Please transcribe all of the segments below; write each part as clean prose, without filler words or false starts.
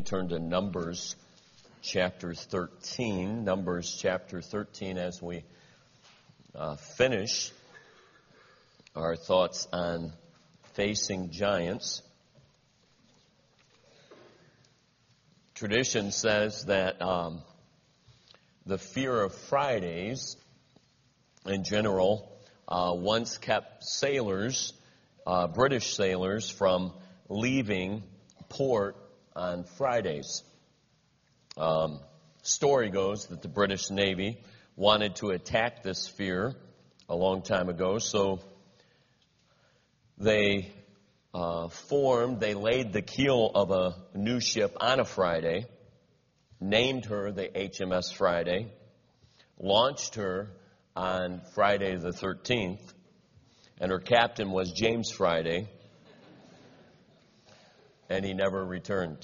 turn to Numbers chapter 13. Numbers chapter 13 as we finish our thoughts on facing giants. Tradition says that the fear of Fridays in general once kept sailors, British sailors, from leaving port on Fridays. Story goes that the British Navy wanted to attack this fear a long time ago, so they laid the keel of a new ship on a Friday, named her the HMS Friday, launched her on Friday the 13th, and her captain was James Friday, and he never returned.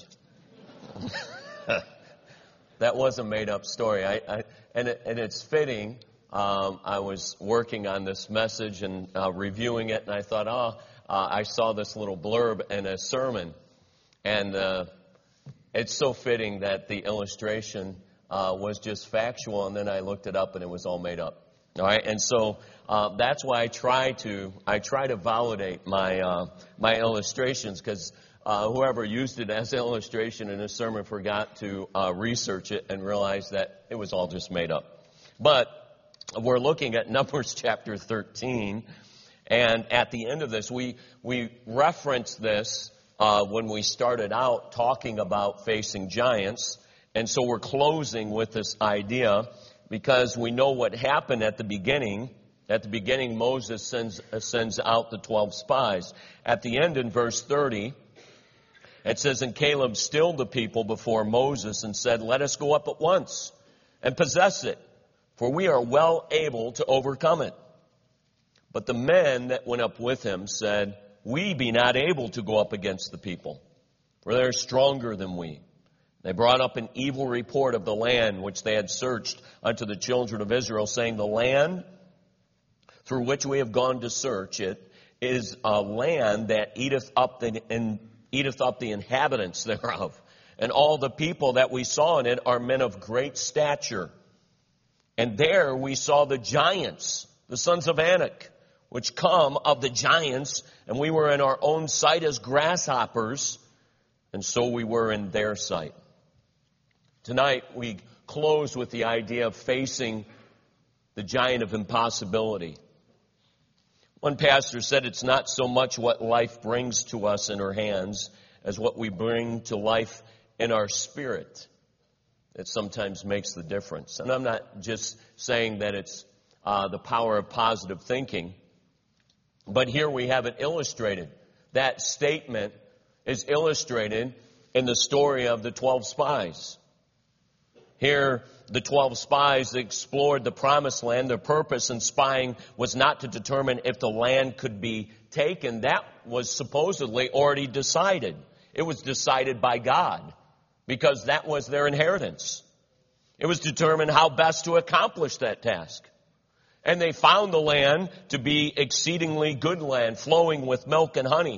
That was a made-up story. And it's fitting. I was working on this message and reviewing it, and I thought, I saw this little blurb in a sermon. And it's so fitting that the illustration was just factual, and then I looked it up, and it was all made up. All right, and so that's why I try to validate my illustrations, because whoever used it as an illustration in a sermon forgot to research it and realize that it was all just made up. But we're looking at Numbers chapter 13, and at the end of this, we referenced this when we started out talking about facing giants, and so we're closing with this idea because we know what happened at the beginning. At the beginning, Moses sends out the 12 spies. At the end, in verse 30, it says, "And Caleb stilled the people before Moses and said, 'Let us go up at once and possess it, for we are well able to overcome it.' But the men that went up with him said, 'We be not able to go up against the people, for they are stronger than we.' They brought up an evil report of the land which they had searched unto the children of Israel, saying, 'The land through which we have gone to search it is a land that eateth up the inhabitants thereof. And all the people that we saw in it are men of great stature. And there we saw the giants, the sons of Anak, which come of the giants, and we were in our own sight as grasshoppers, and so we were in their sight.'" Tonight we close with the idea of facing the giant of impossibility. One pastor said it's not so much what life brings to us in our hands as what we bring to life in our spirit that sometimes makes the difference. And I'm not just saying that it's the power of positive thinking, but here we have it illustrated. That statement is illustrated in the story of the 12 spies. Here, the 12 spies explored the promised land. Their purpose in spying was not to determine if the land could be taken. That was supposedly already decided. It was decided by God because that was their inheritance. It was determined how best to accomplish that task. And they found the land to be exceedingly good land, flowing with milk and honey.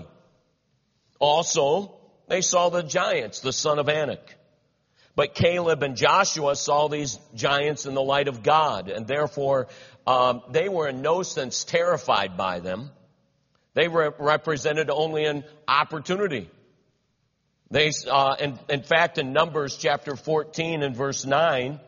Also, they saw the giants, the son of Anak. But Caleb and Joshua saw these giants in the light of God, and therefore they were in no sense terrified by them. They represented only an opportunity. They, in fact, in Numbers chapter 14 and verse 9,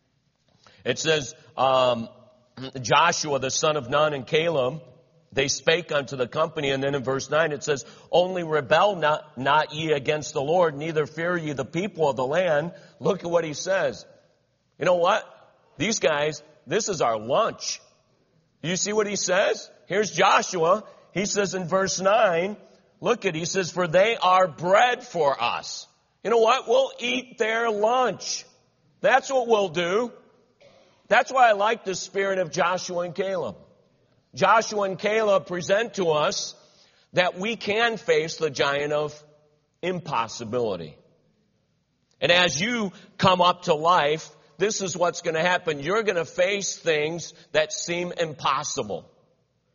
it says, Joshua the son of Nun and Caleb, they spake unto the company, and then in verse 9 it says, "Only rebel not ye against the Lord, neither fear ye the people of the land." Look at what he says. You know what? These guys, this is our lunch. You see what he says? Here's Joshua. He says in verse 9, look at, he says, "For they are bread for us." You know what? We'll eat their lunch. That's what we'll do. That's why I like the spirit of Joshua and Caleb. Joshua and Caleb present to us that we can face the giant of impossibility. And as you come up to life, this is what's going to happen. You're going to face things that seem impossible.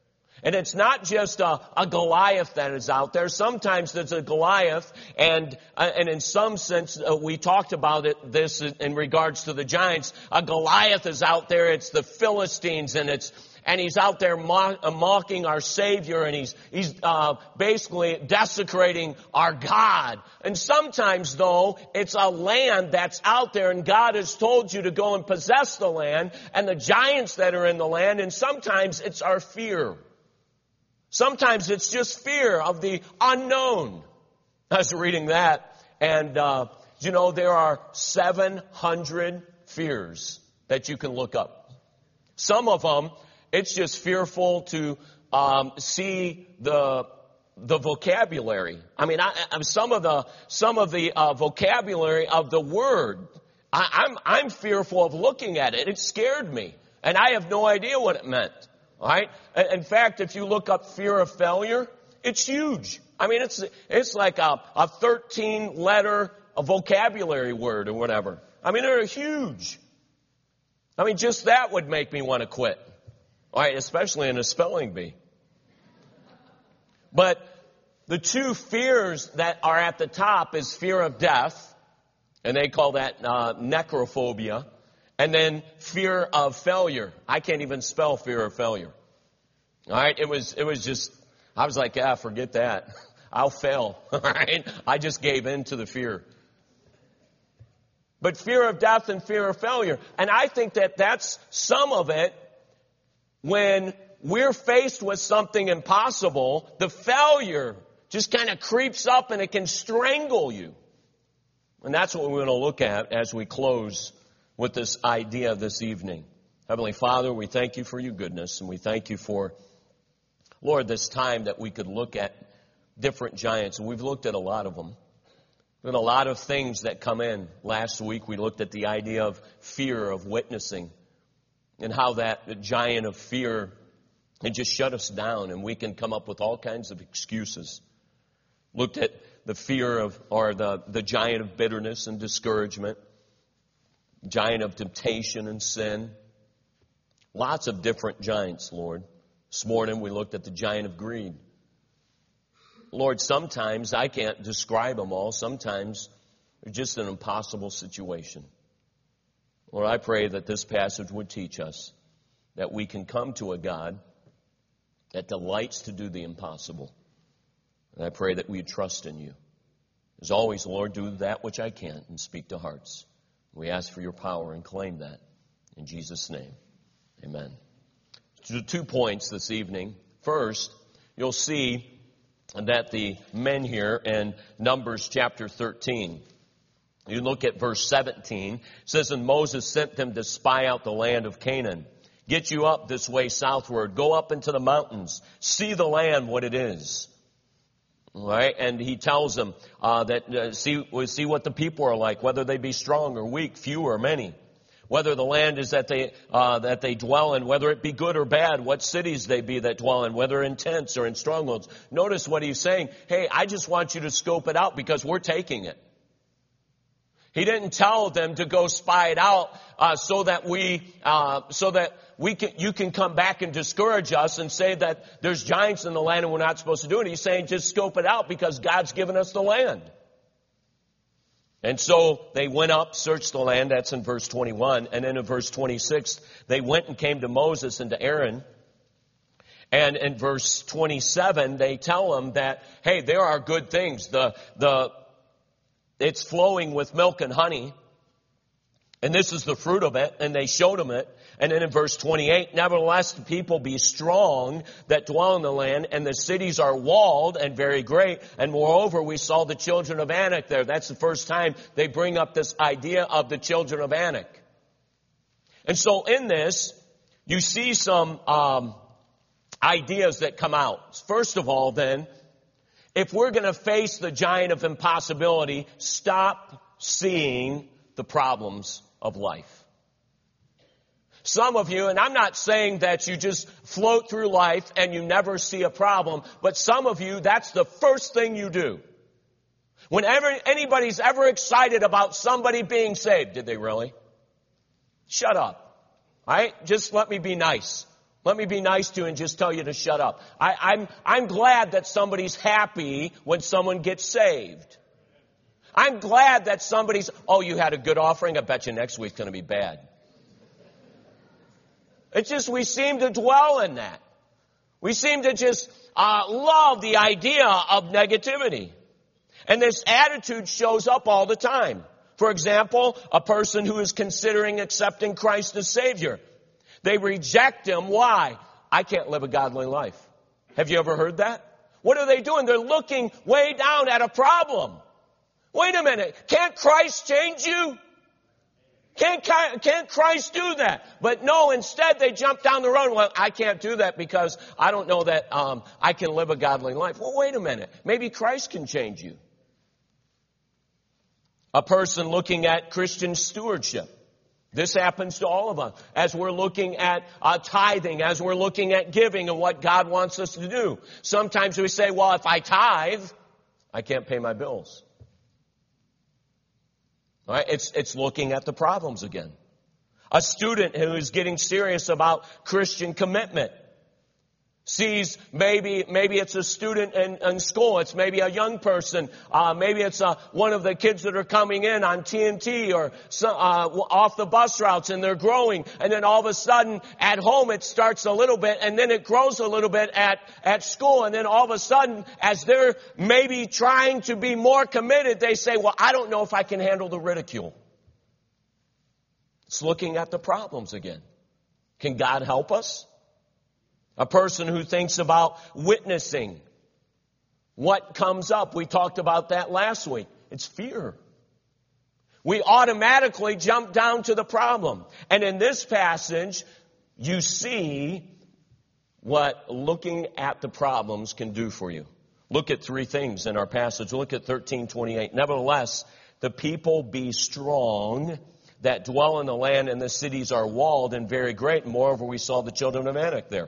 And it's not just a Goliath that is out there. Sometimes there's a Goliath, and in some sense, we talked about this in regards to the giants. A Goliath is out there. It's the Philistines, and he's out there mocking our Savior, and he's basically desecrating our God. And sometimes, though, it's a land that's out there, and God has told you to go and possess the land, and the giants that are in the land, and sometimes it's our fear. Sometimes it's just fear of the unknown. I was reading that, and there are 700 fears that you can look up. Some of them, it's just fearful to see the vocabulary. I mean, some of the vocabulary of the word. I'm fearful of looking at it. It scared me, and I have no idea what it meant. All right. In fact, if you look up fear of failure, it's huge. I mean, it's like a 13-letter vocabulary word or whatever. I mean, they're huge. I mean, just that would make me want to quit. All right, especially in a spelling bee. But the two fears that are at the top is fear of death, and they call that necrophobia. And then fear of failure. I can't even spell fear of failure. All right, it was just, I was like, forget that. I'll fail. All right, I just gave in to the fear. But fear of death and fear of failure. And I think that that's some of it. When we're faced with something impossible, the failure just kind of creeps up and it can strangle you. And that's what we're going to look at as we close with this idea this evening. Heavenly Father, we thank you for your goodness, and we thank you for, Lord, this time that we could look at different giants. And we've looked at a lot of them. There's a lot of things that come in. Last week we looked at the idea of fear, of witnessing, and how that giant of fear, it just shut us down, and we can come up with all kinds of excuses. Looked at the fear of, or the giant of bitterness and discouragement, giant of temptation and sin. Lots of different giants, Lord. This morning we looked at the giant of greed. Lord, sometimes I can't describe them all. Sometimes they're just an impossible situation. Lord, I pray that this passage would teach us that we can come to a God that delights to do the impossible. And I pray that we trust in you. As always, Lord, do that which I can't and speak to hearts. We ask for your power and claim that. In Jesus' name, amen. So 2 points this evening. First, you'll see that the men here in Numbers chapter 13, you look at verse 17, it says, and Moses sent them to spy out the land of Canaan. Get you up this way southward. Go up into the mountains. See the land, what it is. All right, and he tells them see what the people are like, whether they be strong or weak, few or many, whether the land is that they dwell in, whether it be good or bad, what cities they be that dwell in, whether in tents or in strongholds. Notice what he's saying. Hey, I just want you to scope it out because we're taking it. He didn't tell them to go spy it out so that you can come back and discourage us and say that there's giants in the land and we're not supposed to do it. He's saying just scope it out because God's given us the land. And so they went up, searched the land. That's in verse 21. And then in verse 26, they went and came to Moses and to Aaron. And in verse 27, they tell them that, hey, there are good things. It's flowing with milk and honey. And this is the fruit of it. And they showed them it. And then in verse 28, nevertheless, the people be strong that dwell in the land, and the cities are walled and very great. And moreover, we saw the children of Anak there. That's the first time they bring up this idea of the children of Anak. And so in this, you see some ideas that come out. First of all, then, if we're going to face the giant of impossibility, stop seeing the problems of life. Some of you, and I'm not saying that you just float through life and you never see a problem, but some of you, that's the first thing you do. Whenever anybody's ever excited about somebody being saved, did they really? Shut up. All right? Just let me be nice. Let me be nice to you and just tell you to shut up. I'm glad that somebody's happy when someone gets saved. I'm glad that somebody's, oh, you had a good offering? I bet you next week's going to be bad. It's just we seem to dwell in that. We seem to just love the idea of negativity. And this attitude shows up all the time. For example, a person who is considering accepting Christ as Savior. They reject Him. Why? I can't live a godly life. Have you ever heard that? What are they doing? They're looking way down at a problem. Wait a minute. Can't Christ change you? Can't Christ do that? But no, instead they jump down the road. Well, I can't do that because I don't know that I can live a godly life. Well, wait a minute. Maybe Christ can change you. A person looking at Christian stewardship. This happens to all of us. As we're looking at tithing, as we're looking at giving and what God wants us to do. Sometimes we say, well, if I tithe, I can't pay my bills. All right? It's looking at the problems again. A student who is getting serious about Christian commitment sees maybe it's a student in school. It's maybe a young person. Maybe it's one of the kids that are coming in on TNT or off the bus routes, and they're growing. And then all of a sudden at home it starts a little bit, and then it grows a little bit at school. And then all of a sudden, as they're maybe trying to be more committed, they say, well, I don't know if I can handle the ridicule. It's looking at the problems again. Can God help us? A person who thinks about witnessing. What comes up? We talked about that last week. It's fear. We automatically jump down to the problem. And in this passage, you see what looking at the problems can do for you. Look at three things in our passage. Look at 13:28. Nevertheless, the people be strong that dwell in the land, and the cities are walled and very great. And moreover, we saw the children of Anak there.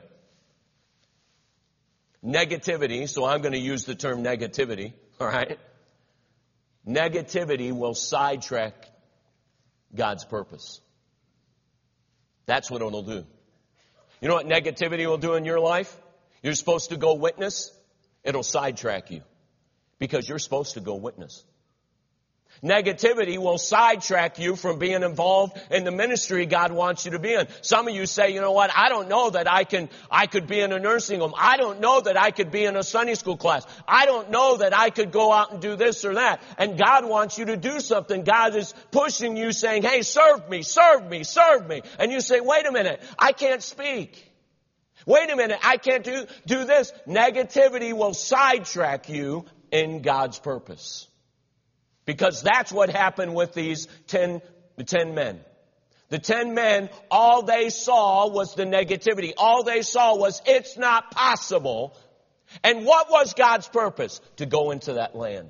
Negativity, so I'm going to use the term negativity, all right? Negativity will sidetrack God's purpose. That's what it'll do. You know what negativity will do in your life? You're supposed to go witness. It'll sidetrack you because you're supposed to go witness. Negativity will sidetrack you from being involved in the ministry God wants you to be in. Some of you say, you know what, I don't know that I could be in a nursing home. I don't know that I could be in a Sunday school class. I don't know that I could go out and do this or that. And God wants you to do something. God is pushing you saying, hey, serve me, serve me, serve me. And you say, wait a minute, I can't speak. Wait a minute, I can't do this. Negativity will sidetrack you in God's purpose. Because that's what happened with these 10 men. The 10 men, all they saw was the negativity. All they saw was, it's not possible. And what was God's purpose? To go into that land.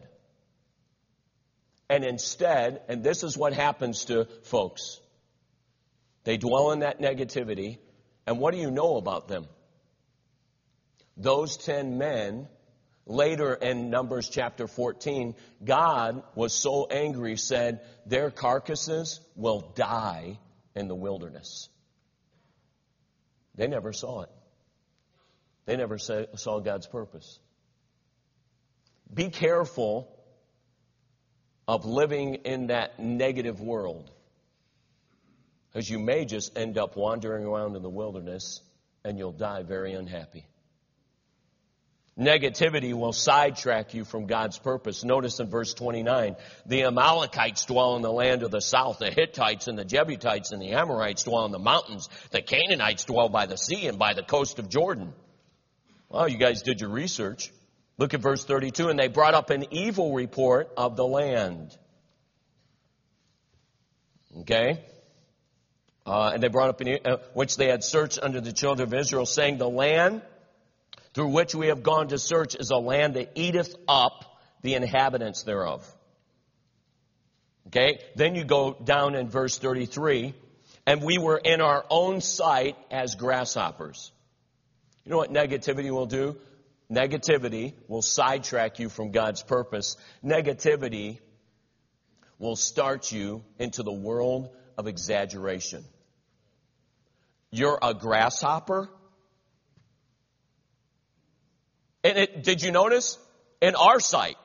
And instead, and this is what happens to folks. They dwell in that negativity. And what do you know about them? Those 10 men, later in Numbers chapter 14, God was so angry, said, their carcasses will die in the wilderness. They never saw it. They never saw God's purpose. Be careful of living in that negative world, because you may just end up wandering around in the wilderness and you'll die very unhappy. Negativity will sidetrack you from God's purpose. Notice in verse 29, the Amalekites dwell in the land of the south. The Hittites and the Jebusites and the Amorites dwell in the mountains. The Canaanites dwell by the sea and by the coast of Jordan. Well, you guys did your research. Look at verse 32. And they brought up an evil report of the land. Okay? And they brought up which they had searched under the children of Israel, saying, the land through which we have gone to search is a land that eateth up the inhabitants thereof. Okay? Then you go down in verse 33. And we were in our own sight as grasshoppers. You know what negativity will do? Negativity will sidetrack you from God's purpose. Negativity will start you into the world of exaggeration. You're a grasshopper? And did you notice? In our sight.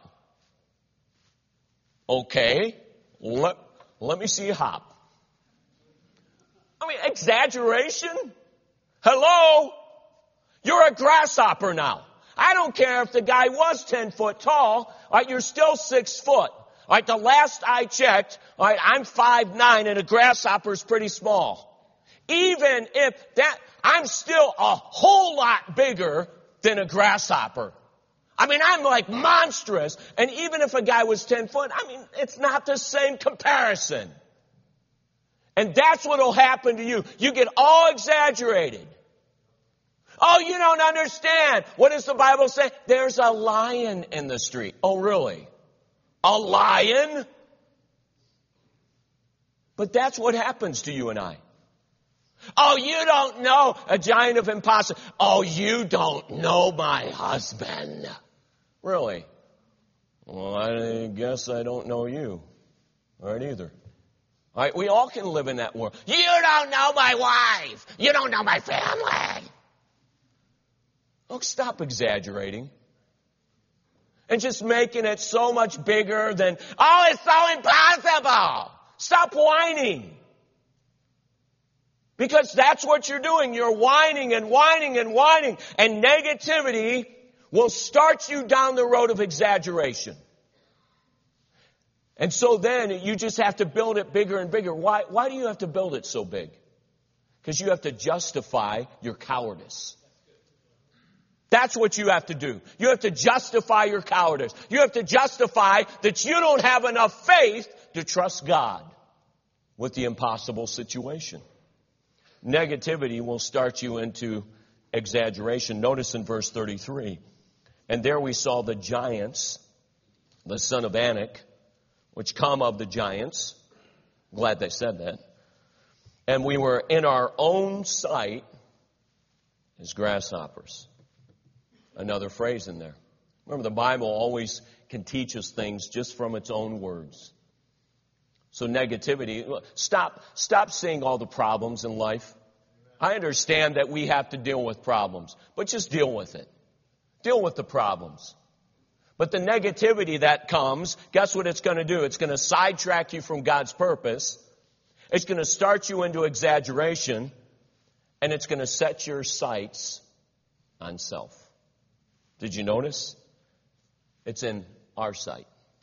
Okay, let me see you hop. I mean, exaggeration? Hello? You're a grasshopper now. I don't care if the guy was 10 foot tall. All right, you're still 6 foot. All right, the last I checked, all right, I'm 5'9", and a grasshopper's pretty small. Even if that, I'm still a whole lot bigger than a grasshopper. I mean, I'm like monstrous. And even if a guy was 10 foot, I mean, it's not the same comparison. And that's what will happen to you. You get all exaggerated. Oh, you don't understand. What does the Bible say? There's a lion in the street. Oh, really? A lion? But that's what happens to you and I. Oh, you don't know a giant of impossible. Oh, you don't know my husband. Really? Well, I guess I don't know you. All right, either. All right, we all can live in that world. You don't know my wife. You don't know my family. Look, stop exaggerating. And just making it so much bigger than, oh, it's so impossible. Stop whining. Because that's what you're doing. You're whining and whining and whining. And negativity will start you down the road of exaggeration. And so then you just have to build it bigger and bigger. Why do you have to build it so big? Because you have to justify your cowardice. That's what you have to do. You have to justify your cowardice. You have to justify that you don't have enough faith to trust God with the impossible situation. Negativity will start you into exaggeration. Notice in verse 33. And there we saw the giants, the son of Anak, which come of the giants. Glad they said that. And we were in our own sight as grasshoppers. Another phrase in there. Remember, the Bible always can teach us things just from its own words. So negativity, stop seeing all the problems in life. I understand that we have to deal with problems, but just deal with it. Deal with the problems. But the negativity that comes, guess what it's going to do? It's going to sidetrack you from God's purpose. It's going to start you into exaggeration. And it's going to set your sights on self. Did you notice? It's in our sight.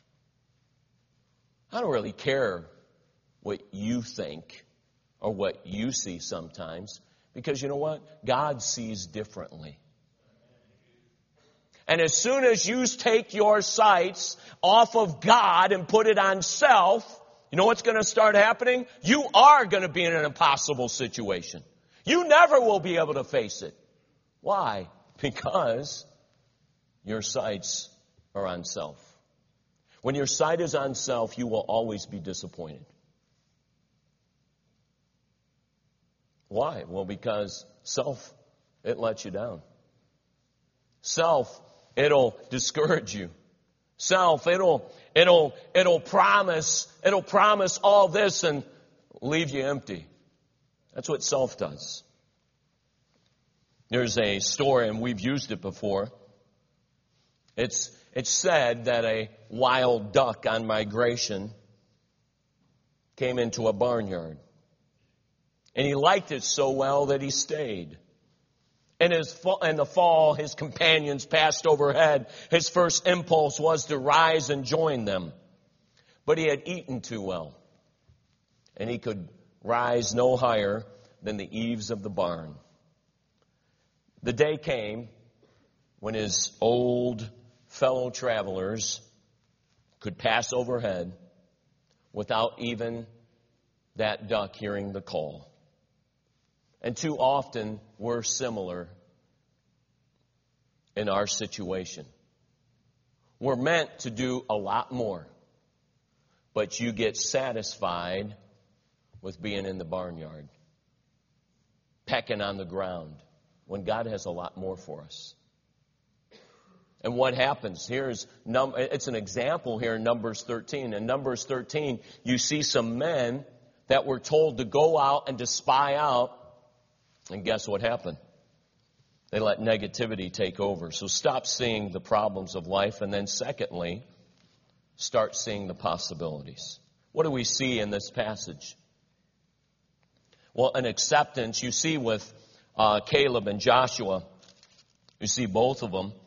I don't really care what you think or what you see sometimes. Because you know what? God sees differently. And as soon as you take your sights off of God and put it on self, you know what's going to start happening? You are going to be in an impossible situation. You never will be able to face it. Why? Because your sights are on self. When your sight is on self, you will always be disappointed. Why? Well, because self, it lets you down. Self, it'll discourage you. Self, it'll promise all this and leave you empty. That's what self does. There's a story, and we've used it before. It's said that a wild duck on migration came into a barnyard. And he liked it so well that he stayed. In the fall, his companions passed overhead. His first impulse was to rise and join them. But he had eaten too well. And he could rise no higher than the eaves of the barn. The day came when his old fellow travelers could pass overhead without even that duck hearing the call. And too often, we're similar in our situation. We're meant to do a lot more, but you get satisfied with being in the barnyard, pecking on the ground, when God has a lot more for us. And what happens? It's an example here in Numbers 13. In Numbers 13, you see some men that were told to go out and to spy out. And guess what happened? They let negativity take over. So stop seeing the problems of life. And then secondly, start seeing the possibilities. What do we see in this passage? Well, an acceptance you see with Caleb and Joshua. You see both of them.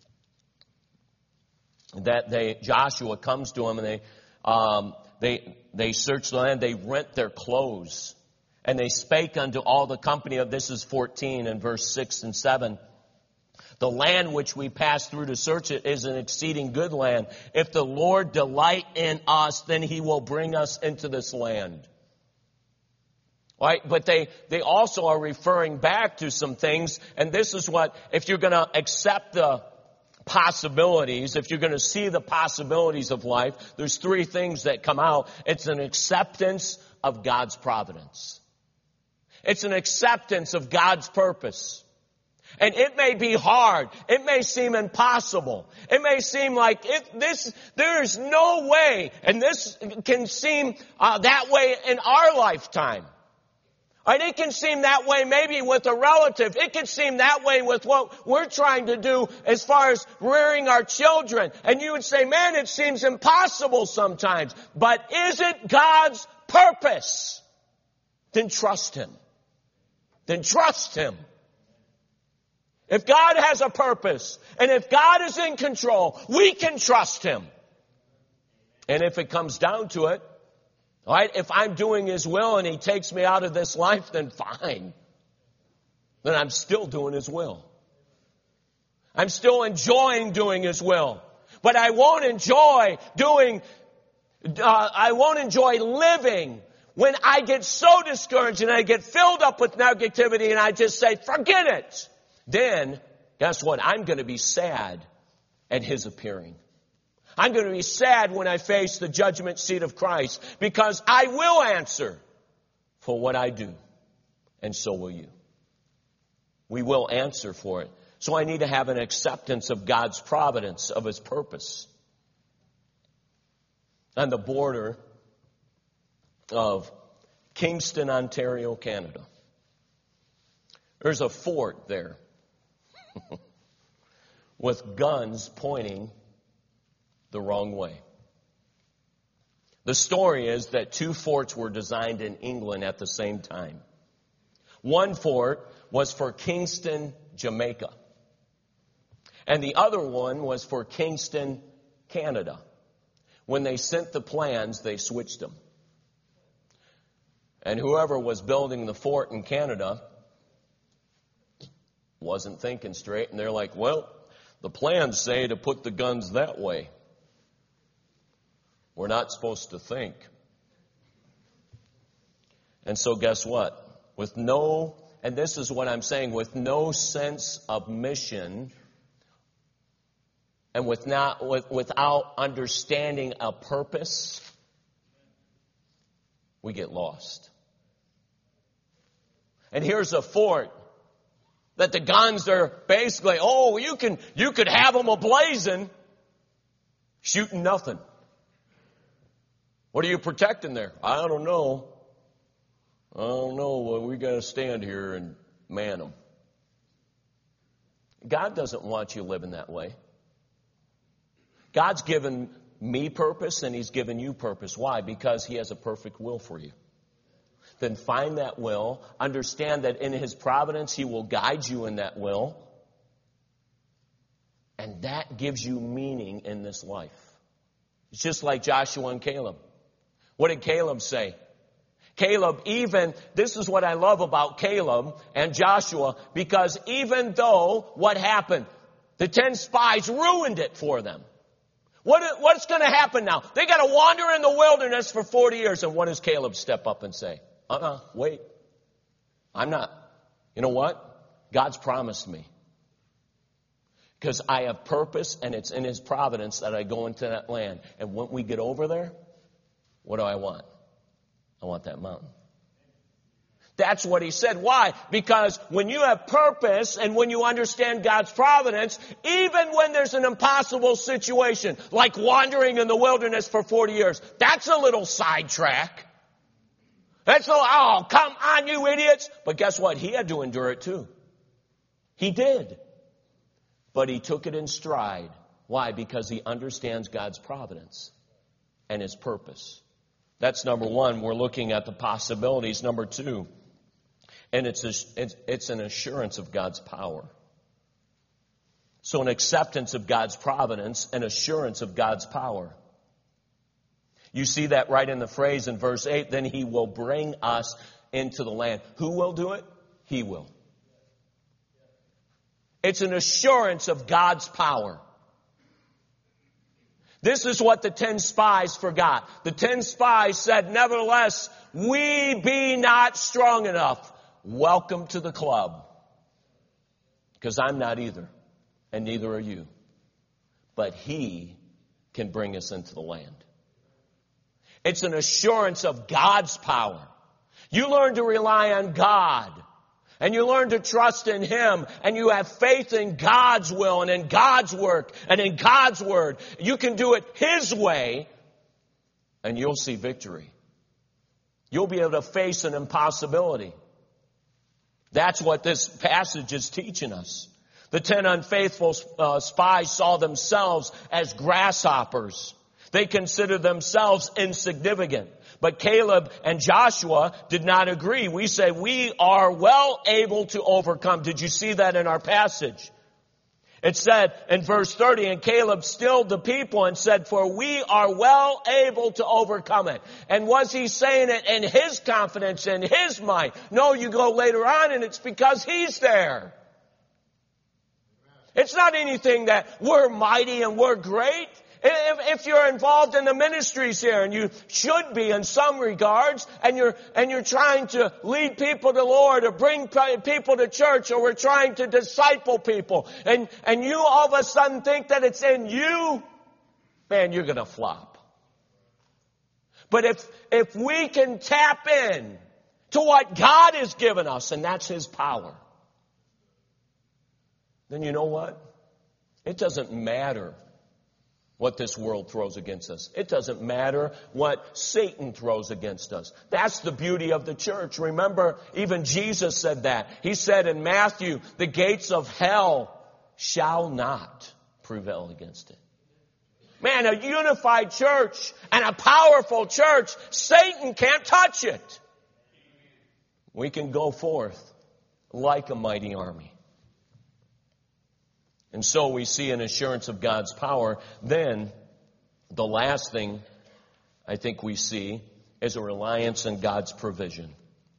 That Joshua comes to them and they search the land. They rent their clothes. And they spake unto all the company of, this is 14 and verse 6 and 7. The land which we passed through to search it is an exceeding good land. If the Lord delight in us, then he will bring us into this land. Right? But they also are referring back to some things. And this is what, if you're going to accept the possibilities, if you're going to see the possibilities of life, there's three things that come out. It's an acceptance of God's providence. It's an acceptance of God's purpose. And it may be hard. It may seem impossible. It may seem like there is no way, and this can seem that way in our lifetime. And it can seem that way maybe with a relative. It can seem that way with what we're trying to do as far as rearing our children. And you would say, man, it seems impossible sometimes. But is it God's purpose? Then trust Him. Then trust Him. If God has a purpose, and if God is in control, we can trust Him. And if it comes down to it, all right, if I'm doing His will and He takes me out of this life, then fine. Then I'm still doing His will. I'm still enjoying doing His will. But I won't enjoy living when I get so discouraged and I get filled up with negativity and I just say, forget it. Then, guess what? I'm going to be sad at His appearing. I'm going to be sad when I face the judgment seat of Christ, because I will answer for what I do. And so will you. We will answer for it. So I need to have an acceptance of God's providence, of His purpose. On the border of Kingston, Ontario, Canada, there's a fort there with guns pointing the wrong way. The story is that two forts were designed in England at the same time. One fort was for Kingston, Jamaica. And the other one was for Kingston, Canada. When they sent the plans, they switched them. And whoever was building the fort in Canada wasn't thinking straight. And they're like, well, the plans say to put the guns that way. We're not supposed to think. And so guess what? And this is what I'm saying, with no sense of mission and without understanding a purpose, we get lost. And here's a fort that the guns are basically, you could have them ablazing, shooting nothing. What are you protecting there? I don't know. Well, we got to stand here and man them. God doesn't want you living that way. God's given me purpose and He's given you purpose. Why? Because He has a perfect will for you. Then find that will. Understand that in His providence He will guide you in that will. And that gives you meaning in this life. It's just like Joshua and Caleb. What did Caleb say? This is what I love about Caleb and Joshua, because even though what happened, the 10 spies ruined it for them. What's going to happen now? They got to wander in the wilderness for 40 years. And what does Caleb step up and say? Wait. I'm not. You know what? God's promised me. Because I have purpose and it's in His providence that I go into that land. And when we get over there, what do I want? I want that mountain. That's what he said. Why? Because when you have purpose and when you understand God's providence, even when there's an impossible situation, like wandering in the wilderness for 40 years, that's a little sidetrack. That's come on, you idiots. But guess what? He had to endure it too. He did. But he took it in stride. Why? Because he understands God's providence and his purpose. That's number one. We're looking at the possibilities. Number two, and it's an assurance of God's power. So an acceptance of God's providence, an assurance of God's power. You see that right in the phrase in verse 8, then he will bring us into the land. Who will do it? He will. It's an assurance of God's power. This is what the 10 spies forgot. The 10 spies said, nevertheless, we be not strong enough. Welcome to the club. Because I'm not either. And neither are you. But he can bring us into the land. It's an assurance of God's power. You learn to rely on God. And you learn to trust in him. And you have faith in God's will and in God's work and in God's word. You can do it his way. And you'll see victory. You'll be able to face an impossibility. That's what this passage is teaching us. The 10 unfaithful spies saw themselves as grasshoppers. They considered themselves insignificant. But Caleb and Joshua did not agree. We say we are well able to overcome. Did you see that in our passage? It said in verse 30, and Caleb stilled the people and said, for we are well able to overcome it. And was he saying it in his confidence, in his might? No, you go later on and it's because he's there. It's not anything that we're mighty and we're great. If you're involved in the ministries here, and you should be in some regards, and you're trying to lead people to the Lord or bring people to church, or we're trying to disciple people, and you all of a sudden think that it's in you, man, you're going to flop. But if we can tap in to what God has given us, and that's his power, then you know what? It doesn't matter what this world throws against us. It doesn't matter what Satan throws against us. That's the beauty of the church. Remember, even Jesus said that. He said in Matthew, the gates of hell shall not prevail against it. Man, a unified church and a powerful church, Satan can't touch it. We can go forth like a mighty army. And so we see an assurance of God's power. Then, the last thing I think we see is a reliance on God's provision.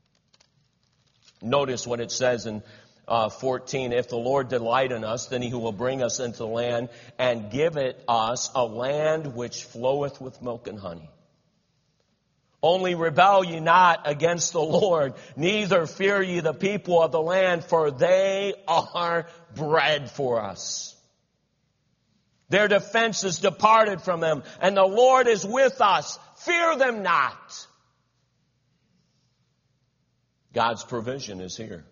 Notice what it says in 14, if the Lord delight in us, then he will bring us into the land and give it us a land which floweth with milk and honey. Only rebel ye not against the Lord, neither fear ye the people of the land, for they are bread for us. Their defense is departed from them, and the Lord is with us. Fear them not. God's provision is here.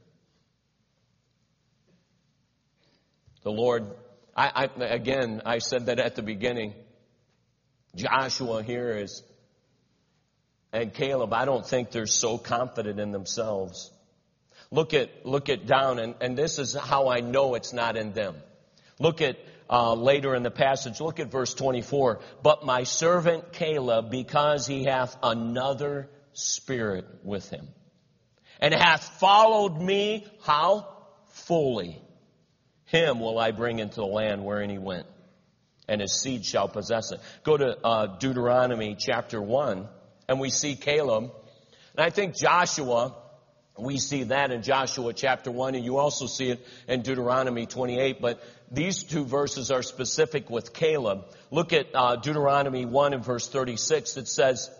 The Lord, I said that at the beginning. Joshua here is, and Caleb, I don't think they're so confident in themselves. Look at down, and this is how I know it's not in them. Look at later in the passage, look at verse 24. But my servant Caleb, because he hath another spirit with him, and hath followed me, how? Fully. Him will I bring into the land wherein he went, and his seed shall possess it. Go to Deuteronomy chapter 1. And we see Caleb. And I think Joshua, we see that in Joshua chapter 1. And you also see it in Deuteronomy 28. But these two verses are specific with Caleb. Look at Deuteronomy 1 and verse 36. It says,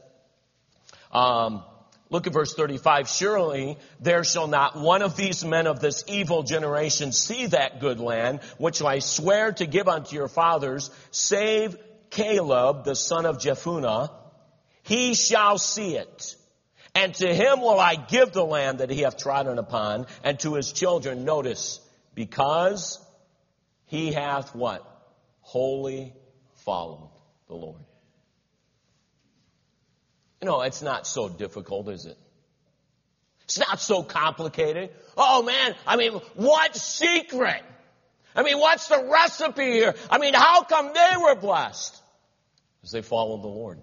look at verse 35. Surely there shall not one of these men of this evil generation see that good land, which I swear to give unto your fathers, save Caleb, the son of Jephunneh. He shall see it. And to him will I give the land that he hath trodden upon, and to his children, notice, because he hath what? Wholly followed the Lord. You know, it's not so difficult, is it? It's not so complicated. Oh man, what secret? What's the recipe here? How come they were blessed? Because they followed the Lord.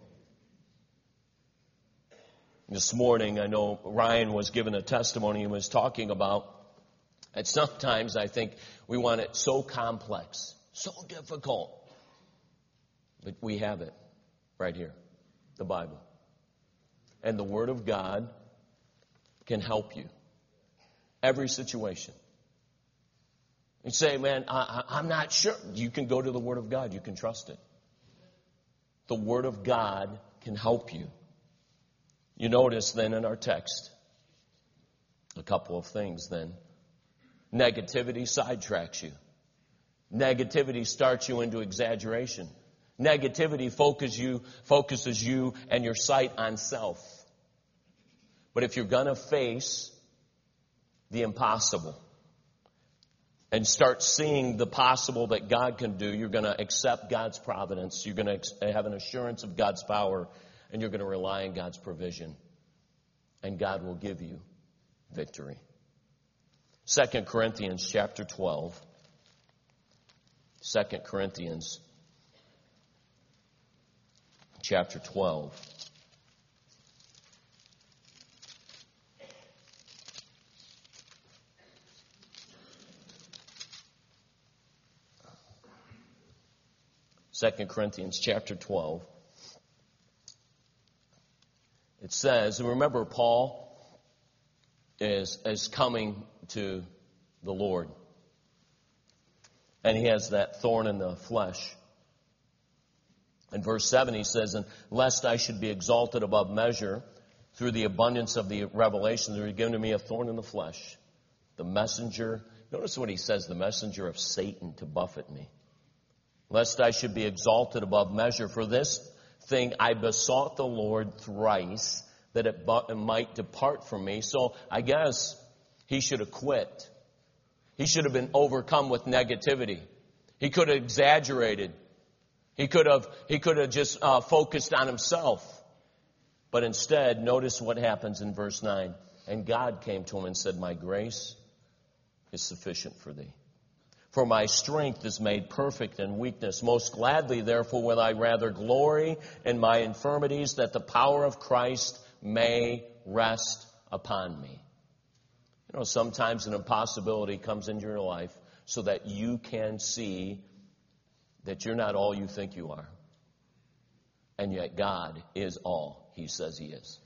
This morning, I know Ryan was given a testimony and was talking about that sometimes I think we want it so complex, so difficult. But we have it right here, the Bible. And the Word of God can help you. Every situation. You say, man, I'm not sure. You can go to the Word of God. You can trust it. The Word of God can help you. You notice then in our text a couple of things then. Negativity sidetracks you. Negativity starts you into exaggeration. Negativity focuses you and your sight on self. But if you're going to face the impossible and start seeing the possible that God can do, you're going to accept God's providence. You're going to have an assurance of God's power, and you're going to rely on God's provision. And God will give you victory. 2 Corinthians chapter 12. 2 Corinthians chapter 12. Second Corinthians chapter 12. It says, and remember Paul is coming to the Lord. And he has that thorn in the flesh. In verse 7 he says, and lest I should be exalted above measure through the abundance of the revelation, there is given to me a thorn in the flesh. The messenger, notice what he says, the messenger of Satan to buffet me. Lest I should be exalted above measure. For this thing I besought the Lord thrice, that it might depart from me. So I guess he should have quit. He should have been overcome with negativity. He could have exaggerated. He could have just focused on himself. But instead, notice what happens in verse 9. And God came to him and said, my grace is sufficient for thee. For my strength is made perfect in weakness. Most gladly, therefore, will I rather glory in my infirmities, that the power of Christ may rest upon me. You know, sometimes an impossibility comes into your life so that you can see that you're not all you think you are. And yet God is all He says He is.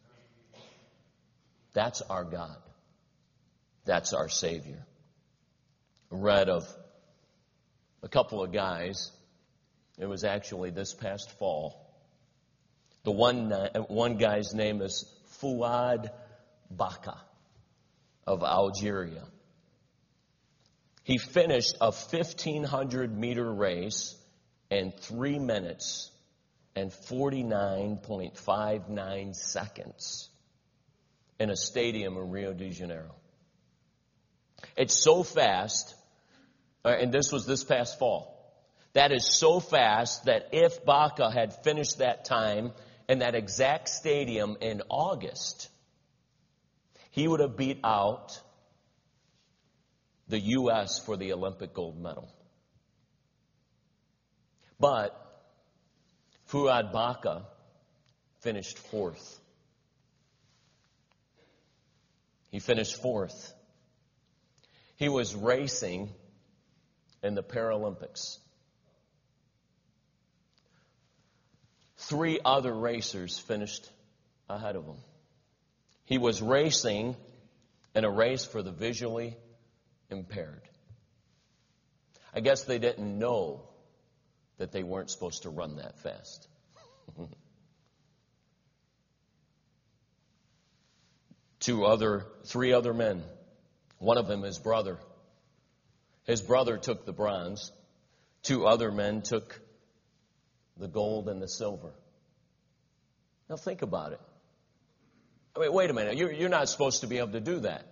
That's our God. That's our Savior. I read of a couple of guys. It was actually this past fall. The one guy's name is Fouad Baka of Algeria. He finished a 1,500-meter race in 3 minutes and 49.59 seconds in a stadium in Rio de Janeiro. It's so fast, and this was this past fall. That is so fast that if Baka had finished that time in that exact stadium in August, he would have beat out the U.S. for the Olympic gold medal. But Fouad Baka finished fourth. He finished fourth. He was racing in the Paralympics. 3 other racers finished ahead of him. He was racing in a race for the visually impaired. I guess they didn't know that they weren't supposed to run that fast. 3 other men. One of them, his brother. His brother took the bronze. 2 other men took the gold and the silver. Now think about it. Wait a minute. You're not supposed to be able to do that.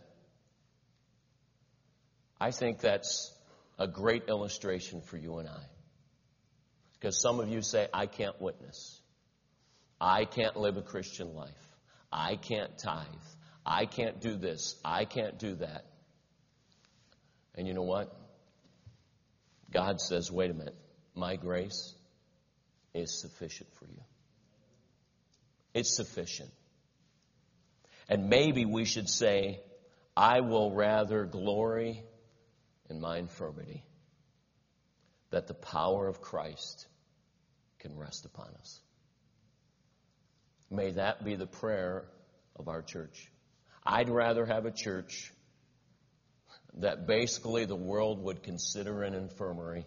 I think that's a great illustration for you and I. Because some of you say, I can't witness. I can't live a Christian life. I can't tithe. I can't do this. I can't do that. And you know what? God says, wait a minute. My grace is sufficient for you. It's sufficient. And maybe we should say, I will rather glory in my infirmity, that the power of Christ can rest upon us. May that be the prayer of our church. I'd rather have a church that basically the world would consider an infirmary.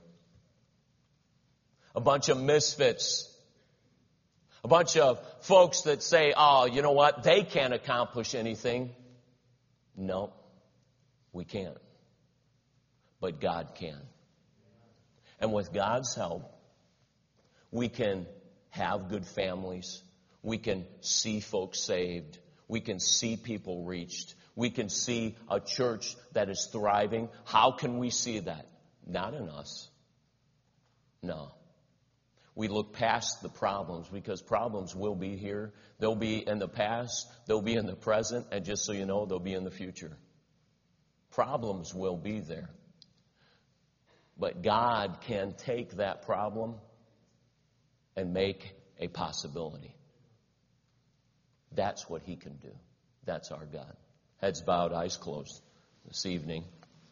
A bunch of misfits. A bunch of folks that say, oh, you know what? They can't accomplish anything. No, we can't. But God can. And with God's help, we can have good families. We can see folks saved. We can see people reached. We can see a church that is thriving. How can we see that? Not in us. No. We look past the problems, because problems will be here. They'll be in the past. They'll be in the present. And just so you know, they'll be in the future. Problems will be there. But God can take that problem and make a possibility. That's what He can do. That's our God. Heads bowed, eyes closed this evening.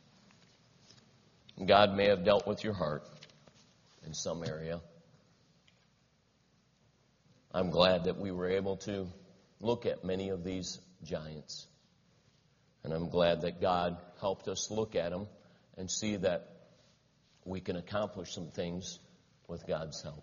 God may have dealt with your heart in some area. I'm glad that we were able to look at many of these giants. And I'm glad that God helped us look at them and see that we can accomplish some things with God's help.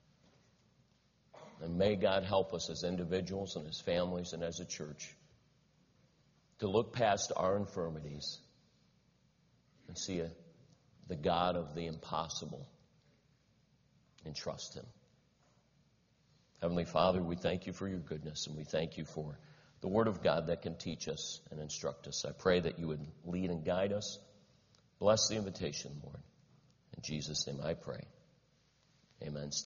And may God help us as individuals and as families and as a church to look past our infirmities and see the God of the impossible and trust Him. Heavenly Father, we thank You for Your goodness, and we thank You for the Word of God that can teach us and instruct us. I pray that You would lead and guide us. Bless the invitation, Lord. In Jesus' name I pray. Amen.